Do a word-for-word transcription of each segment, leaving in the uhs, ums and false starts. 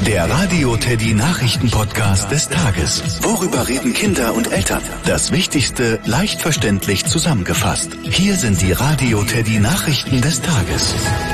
Der Radio Teddy Nachrichten-Podcast des Tages. Worüber reden Kinder und Eltern? Das Wichtigste leicht verständlich zusammengefasst. Hier sind die Radio Teddy Nachrichten des Tages.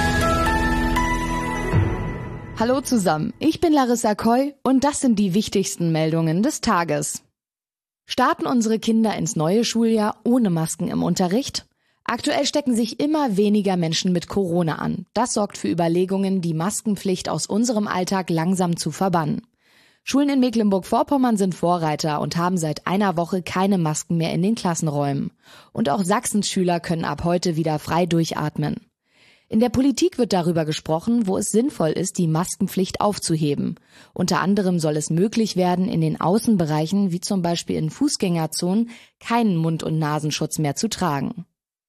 Hallo zusammen, ich bin Larissa Koy und das sind die wichtigsten Meldungen des Tages. Starten unsere Kinder ins neue Schuljahr ohne Masken im Unterricht? Aktuell stecken sich immer weniger Menschen mit Corona an. Das sorgt für Überlegungen, die Maskenpflicht aus unserem Alltag langsam zu verbannen. Schulen in Mecklenburg-Vorpommern sind Vorreiter und haben seit einer Woche keine Masken mehr in den Klassenräumen. Und auch Sachsens Schüler können ab heute wieder frei durchatmen. In der Politik wird darüber gesprochen, wo es sinnvoll ist, die Maskenpflicht aufzuheben. Unter anderem soll es möglich werden, in den Außenbereichen, wie zum Beispiel in Fußgängerzonen, keinen Mund- und Nasenschutz mehr zu tragen.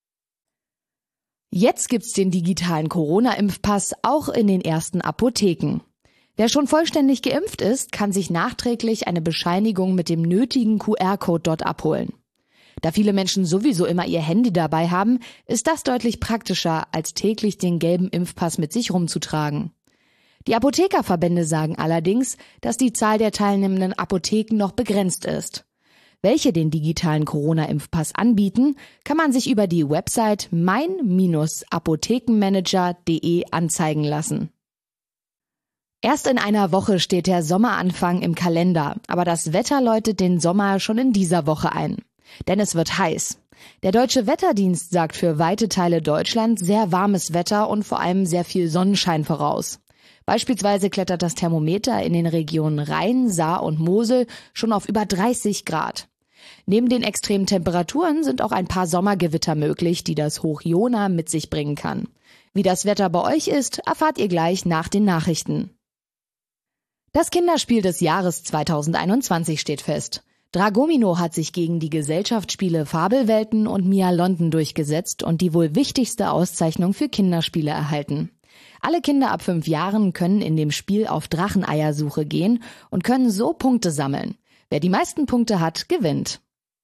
Jetzt gibt's den digitalen Corona-Impfpass auch in den ersten Apotheken. Wer schon vollständig geimpft ist, kann sich nachträglich eine Bescheinigung mit dem nötigen Q R-Code dort abholen. Da viele Menschen sowieso immer ihr Handy dabei haben, ist das deutlich praktischer, als täglich den gelben Impfpass mit sich rumzutragen. Die Apothekerverbände sagen allerdings, dass die Zahl der teilnehmenden Apotheken noch begrenzt ist. Welche den digitalen Corona-Impfpass anbieten, kann man sich über die Website mein Bindestrich apothekenmanager punkt de anzeigen lassen. Erst in einer Woche steht der Sommeranfang im Kalender, aber das Wetter läutet den Sommer schon in dieser Woche ein. Denn es wird heiß. Der Deutsche Wetterdienst sagt für weite Teile Deutschlands sehr warmes Wetter und vor allem sehr viel Sonnenschein voraus. Beispielsweise klettert das Thermometer in den Regionen Rhein, Saar und Mosel schon auf über dreißig Grad. Neben den extremen Temperaturen sind auch ein paar Sommergewitter möglich, die das Hoch Jona mit sich bringen kann. Wie das Wetter bei euch ist, erfahrt ihr gleich nach den Nachrichten. Das Kinderspiel des Jahres zweitausendeinundzwanzig steht fest. Dragomino hat sich gegen die Gesellschaftsspiele Fabelwelten und Mia London durchgesetzt und die wohl wichtigste Auszeichnung für Kinderspiele erhalten. Alle Kinder ab fünf Jahren können in dem Spiel auf Dracheneiersuche gehen und können so Punkte sammeln. Wer die meisten Punkte hat, gewinnt.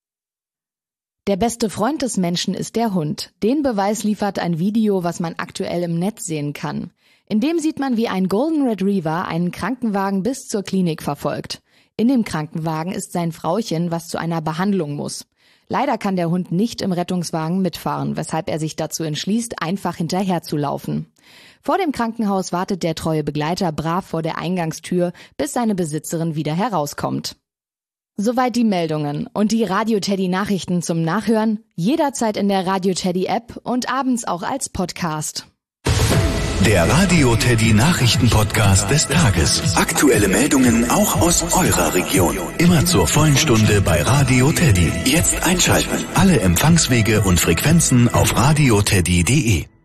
Der beste Freund des Menschen ist der Hund. Den Beweis liefert ein Video, was man aktuell im Netz sehen kann. In dem sieht man, wie ein Golden Retriever einen Krankenwagen bis zur Klinik verfolgt. In dem Krankenwagen ist sein Frauchen, was zu einer Behandlung muss. Leider kann der Hund nicht im Rettungswagen mitfahren, weshalb er sich dazu entschließt, einfach hinterherzulaufen. Vor dem Krankenhaus wartet der treue Begleiter brav vor der Eingangstür, bis seine Besitzerin wieder herauskommt. Soweit die Meldungen und die Radio Teddy Nachrichten zum Nachhören, jederzeit in der Radio Teddy App und abends auch als Podcast. Der Radio Teddy Nachrichten-Podcast des Tages. Aktuelle Meldungen auch aus eurer Region. Immer zur vollen Stunde bei Radio Teddy. Jetzt einschalten. Alle Empfangswege und Frequenzen auf radio teddy punkt de.